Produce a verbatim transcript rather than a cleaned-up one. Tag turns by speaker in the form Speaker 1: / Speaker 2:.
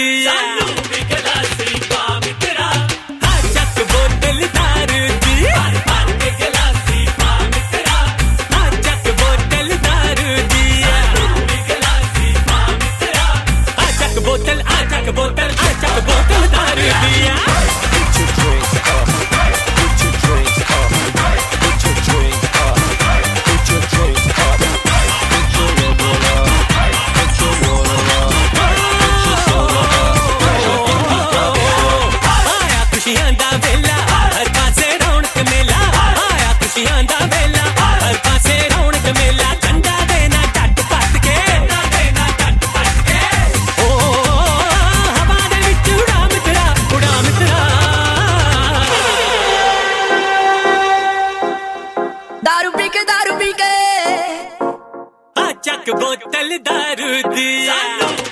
Speaker 1: सानू भी गलासी पा मित्रा हाँ चक बोतल दारू दी भर भर के गलासी पा मित्रा हाँ चक बोतल दारू दी सानू भी गलासी पा मित्रा हाँ चक बोतल हाँ चक बोतल हाँ चक बोतल दारू दी
Speaker 2: Put your drinks up, put your drinks up, put your drinks up, put your drinks up, put your Red Bull up, put your water up, put your soda up.
Speaker 1: आया खुशियां दा वेला हर पासे रौनक मेला आया खुशियां दा वेला हर पासे रौनक मेला झंडा देना टट पट के झंडा देना टट पट के ओ हवा दे विच उड़ा मित्रा उड़ा मित्रा
Speaker 3: दारू पी के दारू पी के
Speaker 1: आ चक बोतल दारू दी